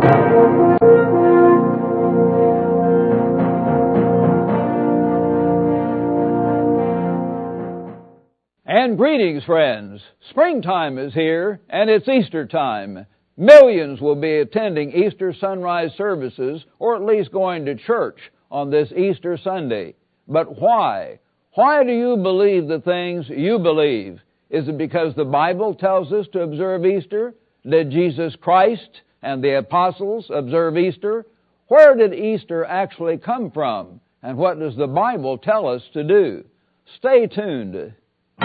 And greetings, friends. Springtime is here, and it's Easter time. Millions will be attending Easter sunrise services, or at least going to church on this Easter Sunday. But why? Why do you believe the things you believe? Is it because the Bible tells us to observe Easter? Did Jesus Christ and the apostles observe Easter? Where did Easter actually come from? And what does the Bible tell us to do? Stay tuned.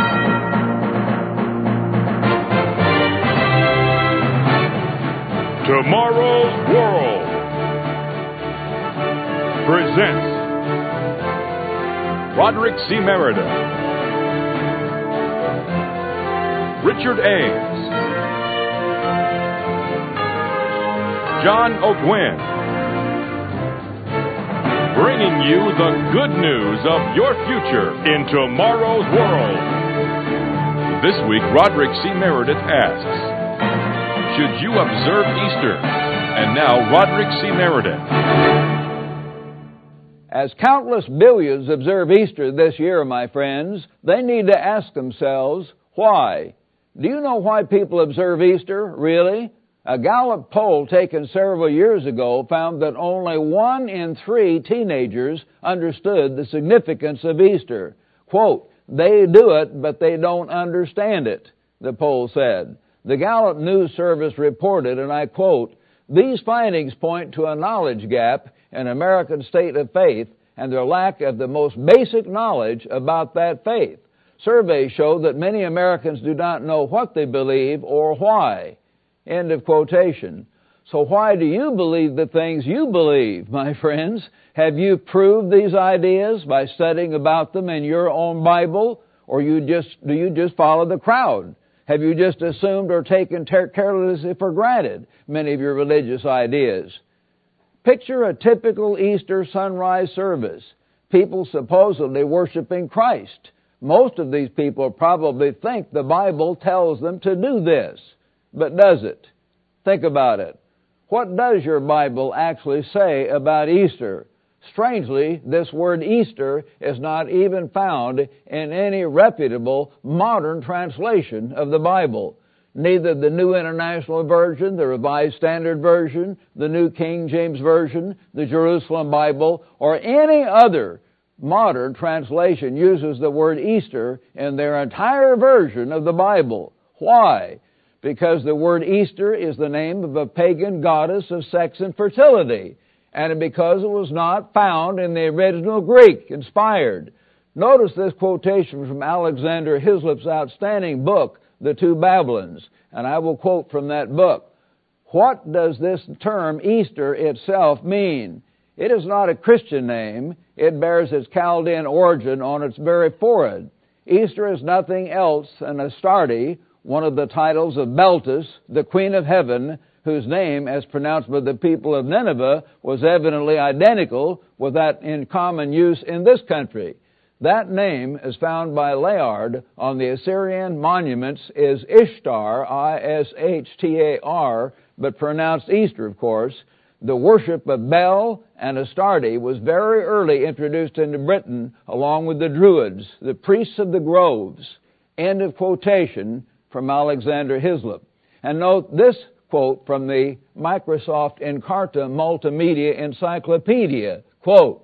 Tomorrow's World presents Roderick C. Meredith, Richard Ames, John O'Gwen, bringing you the good news of your future in tomorrow's world. This week, Roderick C. Meredith asks, should you observe Easter? And now, Roderick C. Meredith. As countless billions observe Easter this year, my friends, they need to ask themselves, why? Do you know why people observe Easter, really? A Gallup poll taken several years ago found that only 1 in 3 teenagers understood the significance of Easter. Quote, they do it, but they don't understand it, the poll said. The Gallup News Service reported, and I quote, these findings point to a knowledge gap in American state of faith and their lack of the most basic knowledge about that faith. Surveys show that many Americans do not know what they believe or why. End of quotation. So why do you believe the things you believe, my friends? Have you proved these ideas by studying about them in your own Bible, or do you just follow the crowd? Have you just assumed or taken carelessly for granted many of your religious ideas? Picture a typical Easter sunrise service. People supposedly worshiping Christ. Most of these people probably think the Bible tells them to do this. But does it? Think about it. What does your Bible actually say about Easter? Strangely, this word Easter is not even found in any reputable modern translation of the Bible. Neither the New International Version, the Revised Standard Version, the New King James Version, the Jerusalem Bible, or any other modern translation uses the word Easter in their entire version of the Bible. Why? Because the word Easter is the name of a pagan goddess of sex and fertility, and because it was not found in the original Greek, inspired. Notice this quotation from Alexander Hislop's outstanding book, The Two Babylons, and I will quote from that book. What does this term Easter itself mean? It is not a Christian name. It bears its Chaldean origin on its very forehead. Easter is nothing else than Astarte, one of the titles of Beltis, the Queen of Heaven, whose name, as pronounced by the people of Nineveh, was evidently identical with that in common use in this country. That name is found by Layard on the Assyrian monuments is Ishtar, I-S-H-T-A-R, but pronounced Easter, of course. The worship of Bel and Astarte was very early introduced into Britain along with the Druids, the priests of the groves. End of quotation from Alexander Hislop. And note this quote from the Microsoft Encarta Multimedia Encyclopedia. Quote,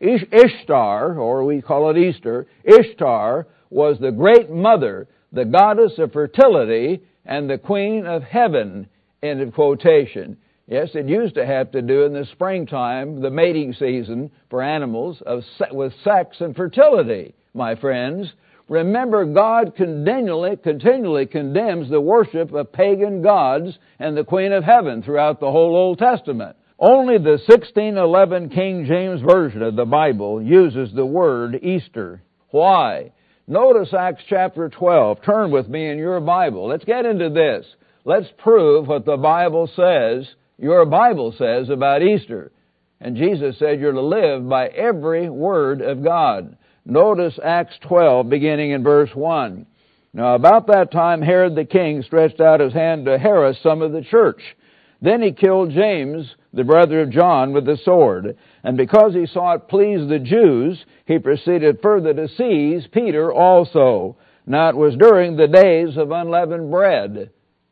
Ishtar, or we call it Easter, Ishtar was the great mother, the goddess of fertility, and the queen of heaven. End of quotation. Yes, it used to have to do in the springtime, the mating season for animals, with sex and fertility, my friends. Remember, God continually condemns the worship of pagan gods and the Queen of Heaven throughout the whole Old Testament. Only the 1611 King James Version of the Bible uses the word Easter. Why? Notice Acts chapter 12. Turn with me in your Bible. Let's get into this. Let's prove what the Bible says, your Bible says about Easter. And Jesus said you're to live by every word of God. Notice Acts 12, beginning in verse 1. Now about that time Herod the king stretched out his hand to harass some of the church. Then he killed James, the brother of John, with the sword. And because he saw it please the Jews, he proceeded further to seize Peter also. Now it was during the days of unleavened bread.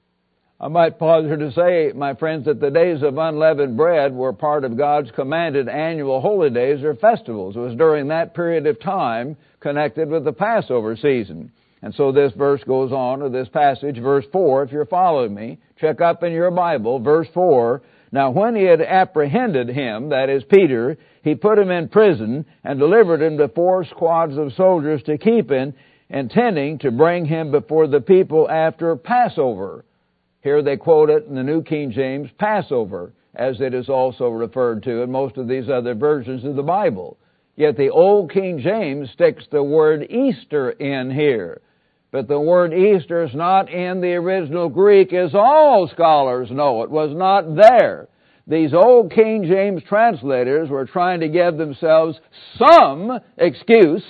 I might pause here to say, my friends, that the days of unleavened bread were part of God's commanded annual holy days or festivals. It was during that period of time connected with the Passover season. And so this verse goes on, or this passage, verse 4, if you're following me, check up in your Bible, verse 4. Now when he had apprehended him, that is Peter, he put him in prison and delivered him to 4 squads of soldiers to keep him, intending to bring him before the people after Passover. Here they quote it in the New King James, Passover, as it is also referred to in most of these other versions of the Bible. Yet the Old King James sticks the word Easter in here. But the word Easter is not in the original Greek, as all scholars know. It was not there. These Old King James translators were trying to give themselves some excuse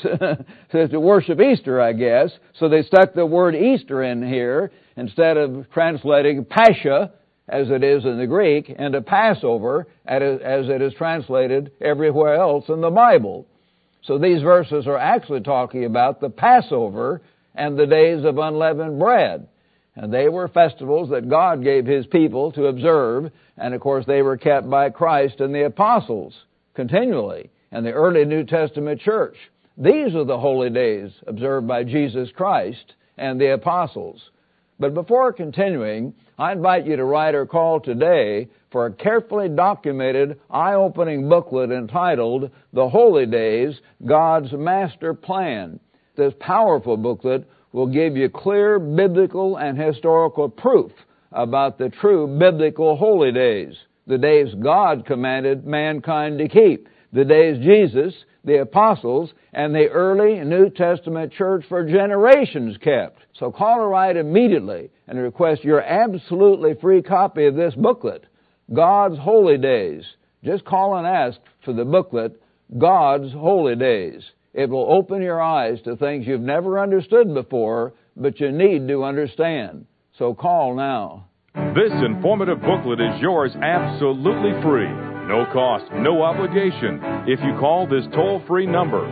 to worship Easter, I guess. So they stuck the word Easter in here instead of translating Pascha, as it is in the Greek, into Passover, as it is translated everywhere else in the Bible. So these verses are actually talking about the Passover and the days of unleavened bread. And they were festivals that God gave His people to observe, and of course they were kept by Christ and the apostles continually in the early New Testament church. These are the holy days observed by Jesus Christ and the apostles. But before continuing, I invite you to write or call today for a carefully documented, eye-opening booklet entitled The Holy Days, God's Master Plan. This powerful booklet will give you clear biblical and historical proof about the true biblical holy days, the days God commanded mankind to keep, the days Jesus, the apostles, and the early New Testament church for generations kept. So call or write immediately and request your absolutely free copy of this booklet, God's Holy Days. Just call and ask for the booklet, God's Holy Days. It will open your eyes to things you've never understood before, but you need to understand. So call now. This informative booklet is yours absolutely free. No cost, no obligation. If you call this toll-free number,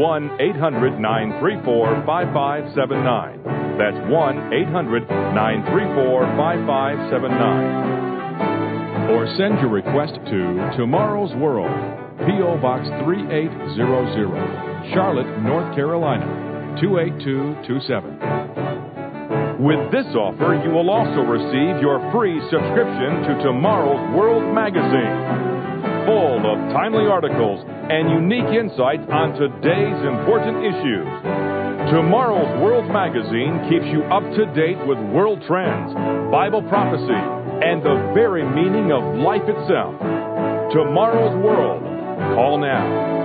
1-800-934-5579. That's 1-800-934-5579. Or send your request to Tomorrow's World, P.O. Box 3800, Charlotte, North Carolina, 28227. With this offer, you will also receive your free subscription to Tomorrow's World magazine, full of timely articles and unique insights on today's important issues. Tomorrow's World magazine keeps you up to date with world trends, Bible prophecy, and the very meaning of life itself. Tomorrow's World. Call now.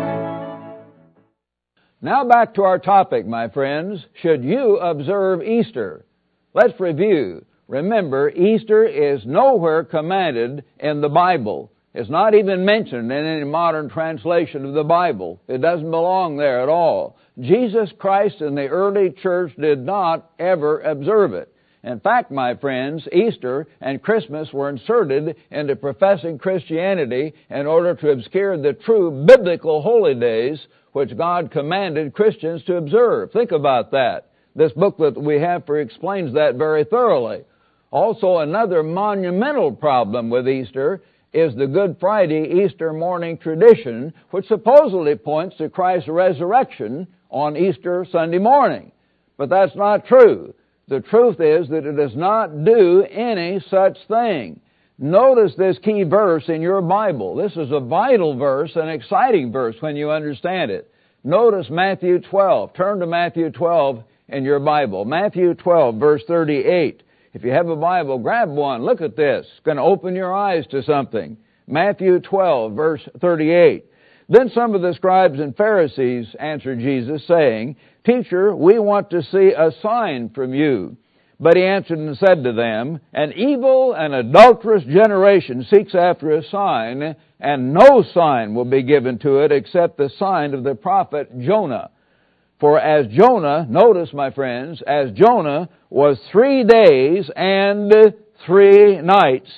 Now back to our topic, my friends. Should you observe Easter? Let's review. Remember, Easter is nowhere commanded in the Bible. It's not even mentioned in any modern translation of the Bible. It doesn't belong there at all. Jesus Christ and the early church did not ever observe it. In fact, my friends, Easter and Christmas were inserted into professing Christianity in order to obscure the true biblical holy days which God commanded Christians to observe. Think about that. This booklet that we have for explains that very thoroughly. Also, another monumental problem with Easter is the Good Friday Easter morning tradition, which supposedly points to Christ's resurrection on Easter Sunday morning. But that's not true. The truth is that it does not do any such thing. Notice this key verse in your Bible. This is a vital verse, an exciting verse when you understand it. Notice Matthew 12. Turn to Matthew 12 in your Bible. Matthew 12, verse 38. If you have a Bible, grab one. Look at this. It's going to open your eyes to something. Matthew 12, verse 38. Then some of the scribes and Pharisees answered Jesus, saying, Teacher, we want to see a sign from you. But he answered and said to them, An evil and adulterous generation seeks after a sign, and no sign will be given to it except the sign of the prophet Jonah. For as Jonah, notice my friends, as Jonah was 3 days and 3 nights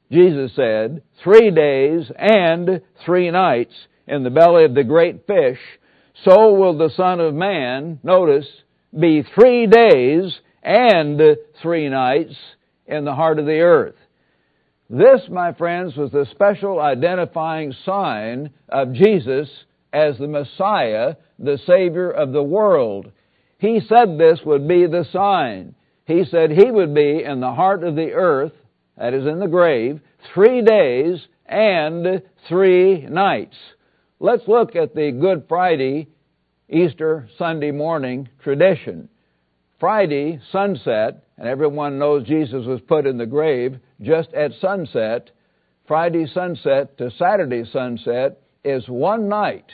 Jesus said, 3 days and 3 nights in the belly of the great fish, so will the Son of Man, notice, be 3 days and 3 nights in the heart of the earth. This, my friends, was the special identifying sign of Jesus as the Messiah, the Savior of the world. He said this would be the sign. He said He would be in the heart of the earth, that is in the grave, 3 days and 3 nights. Let's look at the Good Friday, Easter Sunday morning tradition. Friday, sunset, and everyone knows Jesus was put in the grave just at sunset. Friday sunset to Saturday sunset is 1 night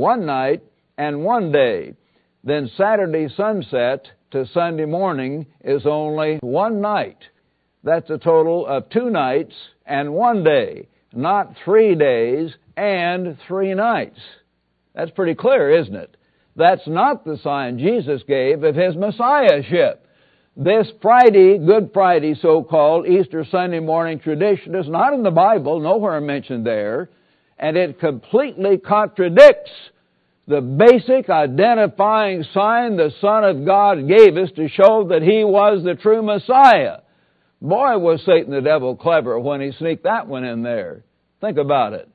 and 1 day. Then Saturday sunset to Sunday morning is only 1 night. That's a total of 2 nights and 1 day, not 3 days and 3 nights. That's pretty clear, isn't it? That's not the sign Jesus gave of His Messiahship. This Friday, Good Friday, so-called Easter Sunday morning tradition is not in the Bible, nowhere mentioned there, and it completely contradicts the basic identifying sign the Son of God gave us to show that He was the true Messiah. Boy, was Satan the devil clever when he sneaked that one in there. Think about it.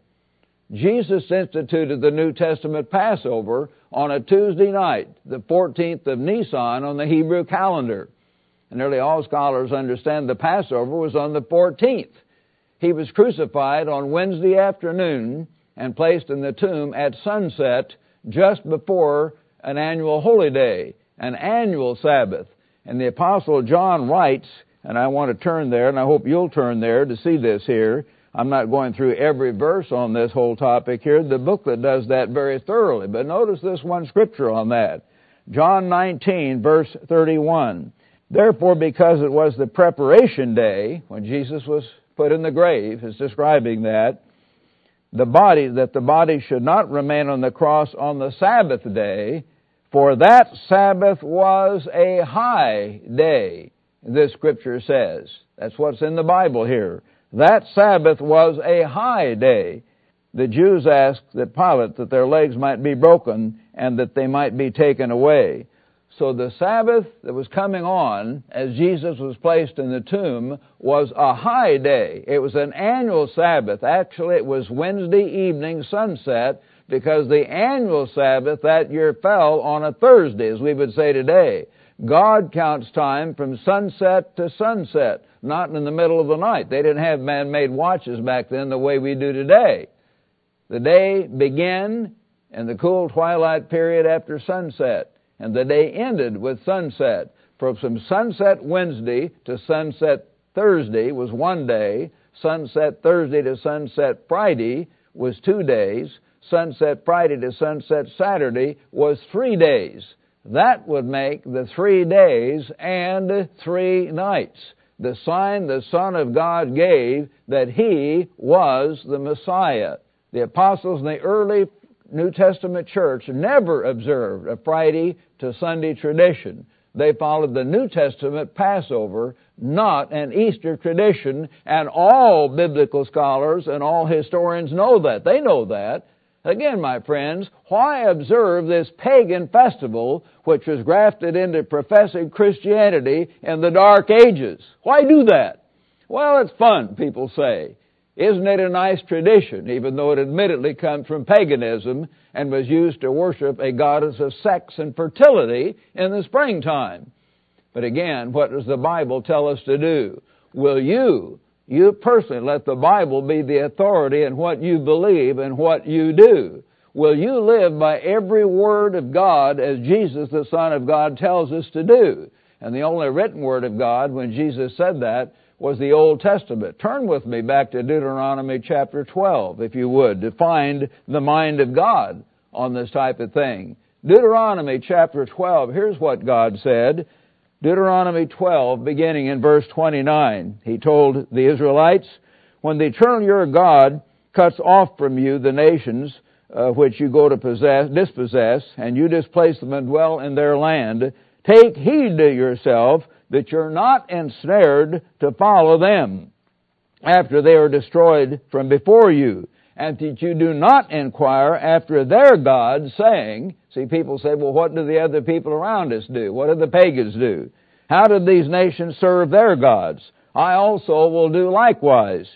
Jesus instituted the New Testament Passover on a Tuesday night, the 14th of Nisan on the Hebrew calendar. And nearly all scholars understand the Passover was on the 14th. He was crucified on Wednesday afternoon and placed in the tomb at sunset just before an annual holy day, an annual Sabbath. And the Apostle John writes, and I want to turn there, and I hope you'll turn there to see this here. I'm not going through every verse on this whole topic here. The booklet does that very thoroughly. But notice this one scripture on that. John 19, verse 31. Therefore, because it was the preparation day, when Jesus was put in the grave, is describing that, the body should not remain on the cross on the Sabbath day, for that Sabbath was a high day, this scripture says. That's what's in the Bible here. That Sabbath was a high day. The Jews asked that Pilate that their legs might be broken and that they might be taken away. So the Sabbath that was coming on as Jesus was placed in the tomb was a high day. It was an annual Sabbath. Actually, it was Wednesday evening sunset because the annual Sabbath that year fell on a Thursday, as we would say today. God counts time from sunset to sunset, not in the middle of the night. They didn't have man-made watches back then the way we do today. The day began in the cool twilight period after sunset, and the day ended with sunset. From sunset Wednesday to sunset Thursday was 1 day. Sunset Thursday to sunset Friday was 2 days. Sunset Friday to sunset Saturday was 3 days. That would make the 3 days and 3 nights. The sign the Son of God gave that He was the Messiah. The apostles in the early New Testament church never observed a Friday to Sunday tradition. They followed the New Testament Passover, not an Easter tradition, and all biblical scholars and all historians know that. They know that. Again, my friends, why observe this pagan festival which was grafted into professing Christianity in the Dark Ages? Why do that? Well, it's fun, people say. Isn't it a nice tradition, even though it admittedly comes from paganism and was used to worship a goddess of sex and fertility in the springtime? But again, what does the Bible tell us to do? Will you personally let the Bible be the authority in what you believe and what you do? Will you live by every word of God as Jesus, the Son of God, tells us to do? And the only written word of God, when Jesus said that, was the Old Testament. Turn with me back to Deuteronomy chapter 12, if you would, to find the mind of God on this type of thing. Deuteronomy chapter 12, here's what God said. Deuteronomy 12, beginning in verse 29. He told the Israelites, when the Eternal your God cuts off from you the nations which you go to dispossess, and you displace them and dwell in their land, take heed to yourself that you're not ensnared to follow them. after they are destroyed from before you, and that you do not inquire after their gods, saying," see, people say, well, what do the other people around us do? What do the pagans do? "How did these nations serve their gods? I also will do likewise."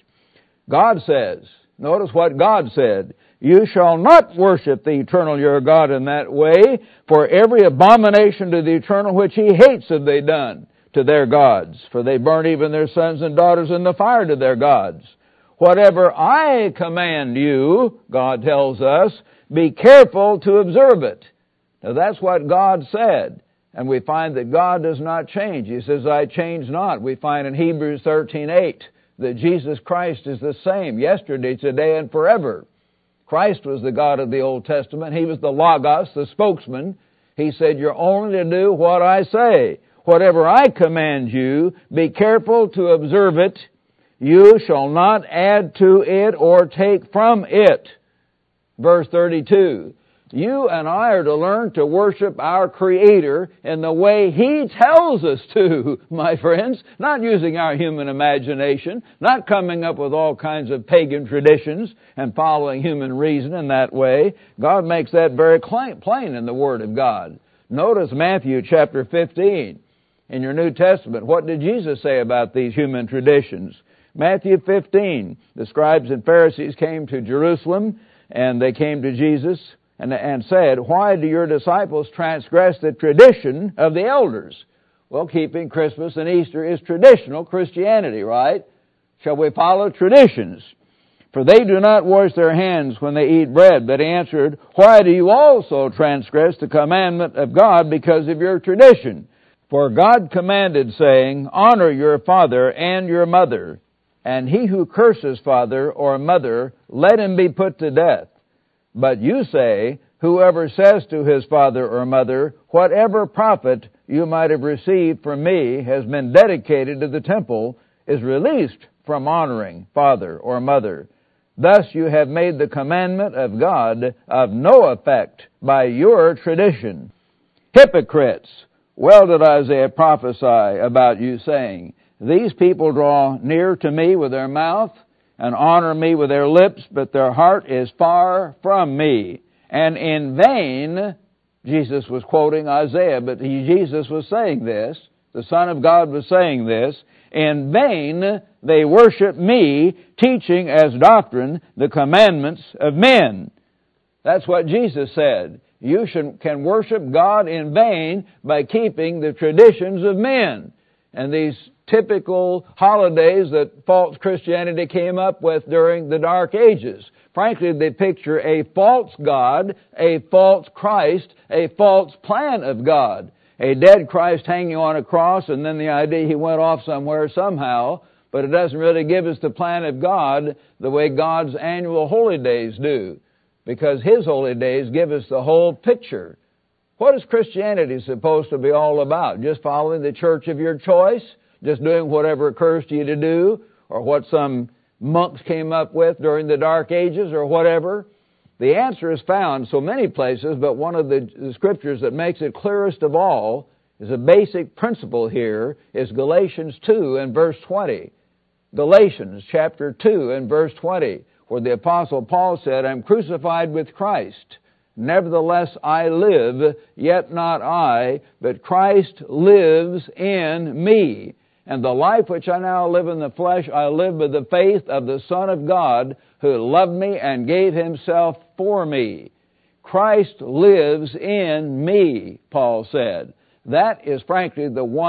God says, notice what God said, "You shall not worship the eternal your God in that way, for every abomination to the eternal which he hates have they done to their gods, for they burn even their sons and daughters in the fire to their gods. Whatever I command you," God tells us, "be careful to observe it." Now that's what God said. And we find that God does not change. He says, "I change not." We find in Hebrews 13:8 that Jesus Christ is the same yesterday, today, and forever. Christ was the God of the Old Testament. He was the Logos, the spokesman. He said, "You're only to do what I say. Whatever I command you, be careful to observe it. You shall not add to it or take from it." Verse 32. You and I are to learn to worship our Creator in the way He tells us to, my friends. Not using our human imagination, not coming up with all kinds of pagan traditions and following human reason in that way. God makes that very plain in the Word of God. Notice Matthew chapter 15. In your New Testament, what did Jesus say about these human traditions? Matthew 15, the scribes and Pharisees came to Jerusalem, and they came to Jesus and said, "Why do your disciples transgress the tradition of the elders?" Well, keeping Christmas and Easter is traditional Christianity, right? Shall we follow traditions? "For they do not wash their hands when they eat bread." But he answered, "Why do you also transgress the commandment of God because of your tradition? For God commanded, saying, Honor your father and your mother, and he who curses father or mother, let him be put to death. But you say, Whoever says to his father or mother, Whatever profit you might have received from me has been dedicated to the temple, is released from honoring father or mother. Thus you have made the commandment of God of no effect by your tradition. Hypocrites! Well did Isaiah prophesy about you, saying, These people draw near to me with their mouth and honor me with their lips, but their heart is far from me. And in vain," Jesus was quoting Isaiah, but Jesus was saying this, the Son of God was saying this, "In vain they worship me, teaching as doctrine the commandments of men." That's what Jesus said. You can worship God in vain by keeping the traditions of men. And these typical holidays that false Christianity came up with during the Dark Ages. Frankly, they picture a false God, a false Christ, a false plan of God. A dead Christ hanging on a cross, and then the idea he went off somewhere somehow, but it doesn't really give us the plan of God the way God's annual holy days do, because His holy days give us the whole picture. What is Christianity supposed to be all about? Just following the church of your choice? Just doing whatever occurs to you to do? Or what some monks came up with during the Dark Ages or whatever? The answer is found so many places, but one of the scriptures that makes it clearest of all is a basic principle here is Galatians 2 and verse 20. Galatians chapter 2 and verse 20, where the Apostle Paul said, I'm crucified with Christ. Nevertheless I live, yet not I, but Christ lives in me. And the life which I now live in the flesh, I live by the faith of the Son of God, who loved me and gave Himself for me. Christ lives in me, Paul said. That is frankly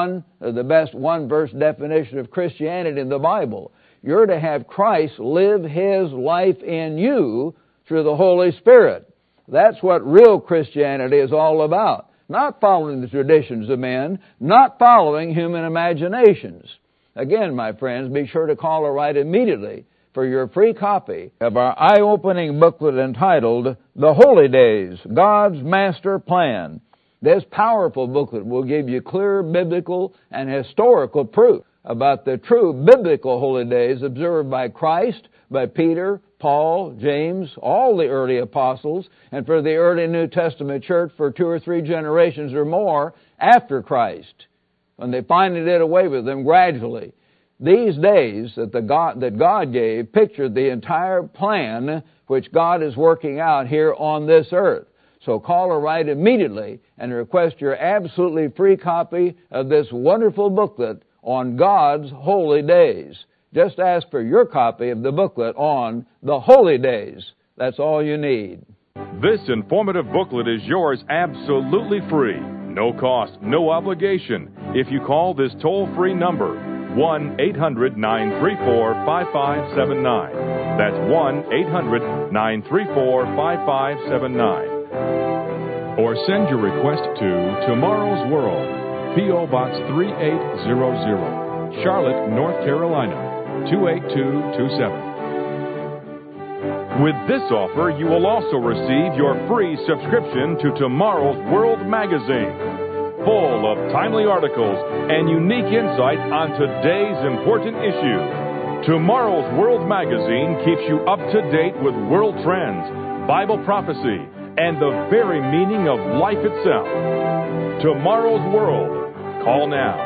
the best one-verse definition of Christianity in the Bible. You're to have Christ live His life in you through the Holy Spirit. That's what real Christianity is all about. Not following the traditions of men, not following human imaginations. Again, my friends, be sure to call or write immediately for your free copy of our eye-opening booklet entitled, The Holy Days, God's Master Plan. This powerful booklet will give you clear biblical and historical proof about the true biblical holy days observed by Christ, by Peter, Paul, James, all the early apostles, and for the early New Testament church for 2 or 3 generations or more after Christ, when they finally did away with them gradually. These days that God gave pictured the entire plan which God is working out here on this earth. So call or write immediately and request your absolutely free copy of this wonderful booklet on God's holy days. Just ask for your copy of the booklet on the holy days. That's all you need. This informative booklet is yours absolutely free. No cost, no obligation. If you call this toll-free number, 1-800-934-5579. That's 1-800-934-5579. Or send your request to Tomorrow's World, P.O. Box 3800, Charlotte, North Carolina, 28227. With this offer, you will also receive your free subscription to Tomorrow's World magazine, full of timely articles and unique insight on today's important issues. Tomorrow's World magazine keeps you up to date with world trends, Bible prophecy, and the very meaning of life itself. Tomorrow's World. Call now.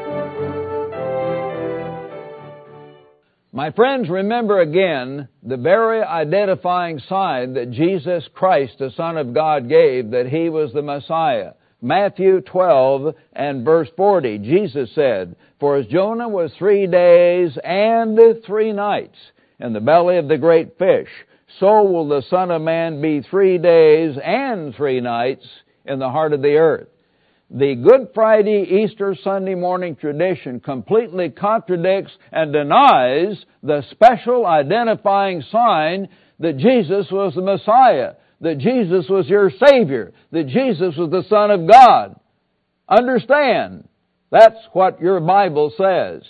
My friends, remember again the very identifying sign that Jesus Christ, the Son of God, gave that He was the Messiah. Matthew 12 and verse 40, Jesus said, "For as Jonah was 3 days and 3 nights in the belly of the great fish, so will the Son of Man be 3 days and 3 nights in the heart of the earth." The Good Friday, Easter Sunday morning tradition completely contradicts and denies the special identifying sign that Jesus was the Messiah, that Jesus was your Savior, that Jesus was the Son of God. Understand, that's what your Bible says.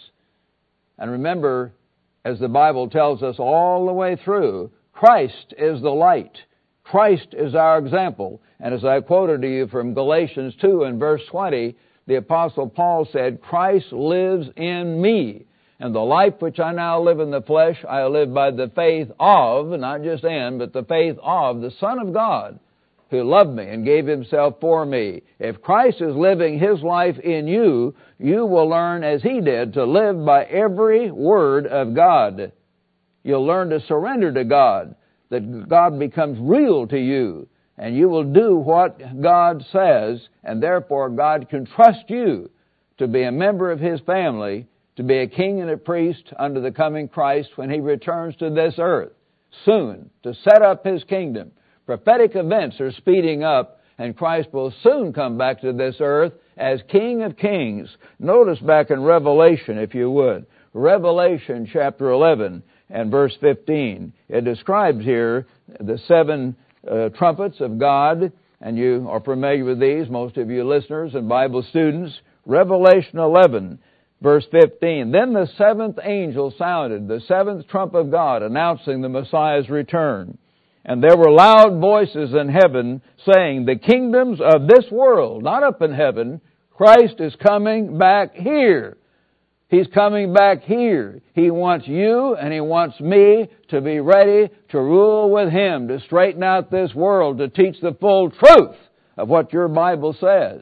And remember, as the Bible tells us all the way through, Christ is the light. Christ is our example. And as I quoted to you from Galatians 2 and verse 20, the Apostle Paul said, "Christ lives in me. And the life which I now live in the flesh, I live by the faith of," not just in, but the faith of the Son of God, who loved me and gave Himself for me. If Christ is living His life in you, you will learn as He did to live by every word of God. You'll learn to surrender to God, that God becomes real to you, and you will do what God says, and therefore God can trust you to be a member of His family, to be a king and a priest under the coming Christ when He returns to this earth soon, to set up His kingdom. Prophetic events are speeding up, and Christ will soon come back to this earth as King of Kings. Notice back in Revelation, if you would. Revelation chapter 11 and verse 15. It describes here the 7 trumpets of God, and you are familiar with these, most of you listeners and Bible students. Revelation 11, verse 15. "Then the 7th angel sounded, the 7th trump of God, announcing the Messiah's return. And there were loud voices in heaven saying, the kingdoms of this world," not up in heaven, Christ is coming back here. He's coming back here. He wants you and He wants me to be ready to rule with Him, to straighten out this world, to teach the full truth of what your Bible says.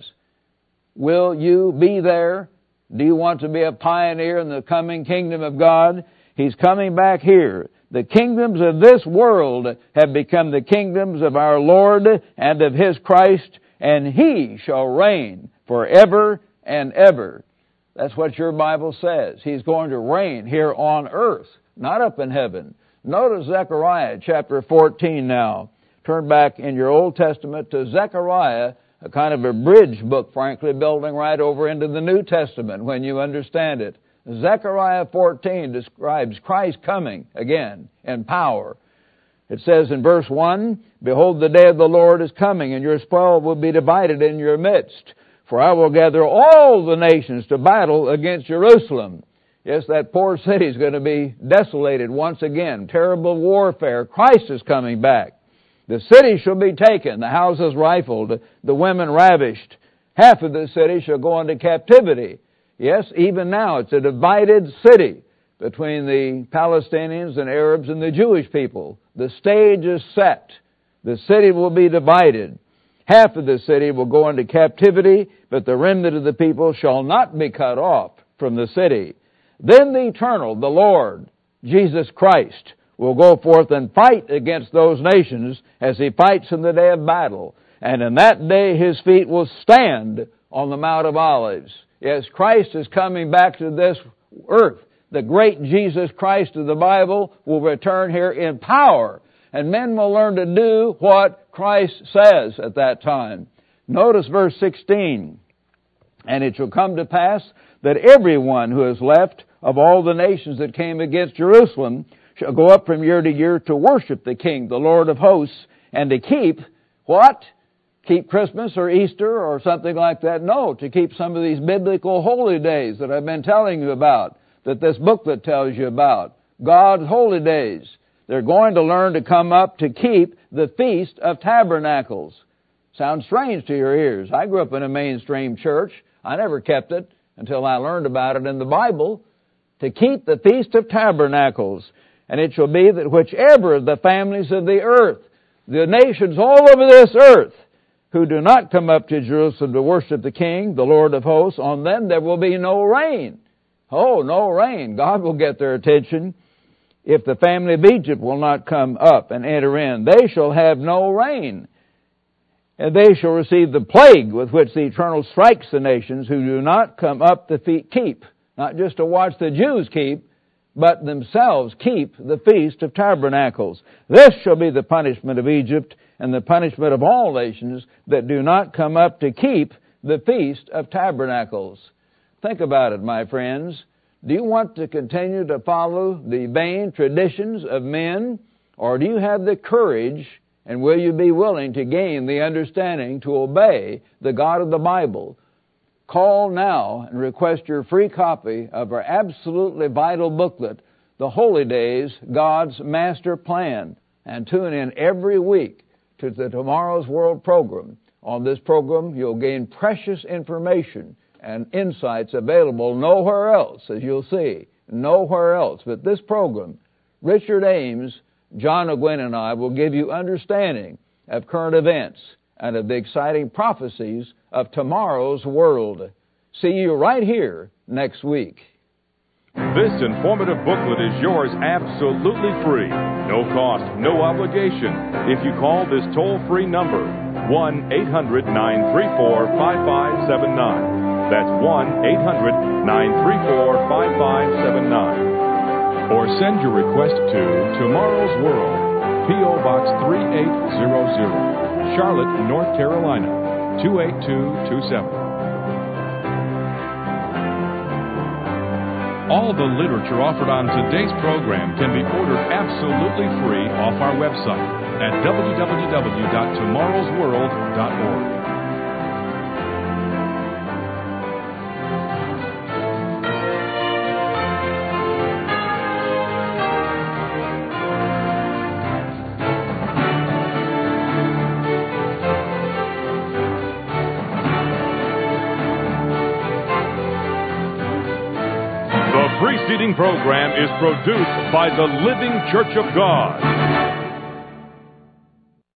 Will you be there? Do you want to be a pioneer in the coming kingdom of God? He's coming back here. The kingdoms of this world have become the kingdoms of our Lord and of His Christ, and He shall reign forever and ever. That's what your Bible says. He's going to reign here on earth, not up in heaven. Notice Zechariah chapter 14 now. Turn back in your Old Testament to Zechariah, a kind of a bridge book, frankly, building right over into the New Testament when you understand it. Zechariah 14 describes Christ coming again in power. It says in verse 1, "Behold, the day of the Lord is coming, and your spoil will be divided in your midst. For I will gather all the nations to battle against Jerusalem." Yes, that poor city is going to be desolated once again. Terrible warfare. Christ is coming back. "The city shall be taken, the houses rifled, the women ravished. Half of the city shall go into captivity." Yes, even now it's a divided city between the Palestinians and Arabs and the Jewish people. The stage is set. The city will be divided. Half of the city will go into captivity, but the remnant of the people shall not be cut off from the city. Then the Eternal, the Lord, Jesus Christ, will go forth and fight against those nations as He fights in the day of battle. And in that day His feet will stand on the Mount of Olives. Yes, Christ is coming back to this earth. The great Jesus Christ of the Bible will return here in power. And men will learn to do what Christ says at that time. Notice verse 16. And it shall come to pass that everyone who is left of all the nations that came against Jerusalem shall go up from year to year to worship the King, the Lord of hosts, and to keep, what? Keep Christmas or Easter or something like that? No, to keep some of these biblical holy days that I've been telling you about, that this booklet tells you about. God's holy days. They're going to learn to come up to keep the Feast of Tabernacles. Sounds strange to your ears. I grew up in a mainstream church. I never kept it until I learned about it in the Bible. To keep the Feast of Tabernacles. And it shall be that whichever of the families of the earth, the nations all over this earth, who do not come up to Jerusalem to worship the King, the Lord of hosts, on them there will be no rain. Oh, no rain. God will get their attention. If the family of Egypt will not come up and enter in, they shall have no rain. And they shall receive the plague with which the Eternal strikes the nations who do not come up to keep. Not just to watch the Jews keep, but themselves keep the Feast of Tabernacles. This shall be the punishment of Egypt and the punishment of all nations that do not come up to keep the Feast of Tabernacles. Think about it, my friends. Do you want to continue to follow the vain traditions of men, or do you have the courage, and will you be willing to gain the understanding to obey the God of the Bible? Call now and request your free copy of our absolutely vital booklet, The Holy Days, God's Master Plan, and tune in every week to the Tomorrow's World program. On this program, you'll gain precious information and insights available nowhere else, as you'll see, nowhere else. But this program, Richard Ames, John Ogwyn, and I will give you understanding of current events and of the exciting prophecies of tomorrow's world. See you right here next week. This informative booklet is yours absolutely free. No cost, no obligation. If you call this toll-free number, 1-800-934-5579. That's 1-800-934-5579. Or send your request to Tomorrow's World, P.O. Box 3800, Charlotte, North Carolina, 28227. All the literature offered on today's program can be ordered absolutely free off our website at www.tomorrowsworld.org. The preceding program is produced by the Living Church of God.